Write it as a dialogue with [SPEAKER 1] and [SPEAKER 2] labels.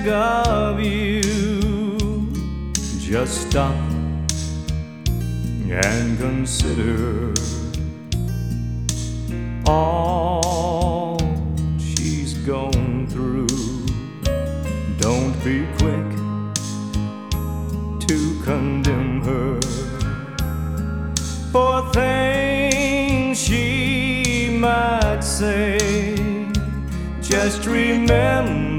[SPEAKER 1] of you. Just stop and consider all she's gone through. Don't be quick to condemn her for things she might say. Just remember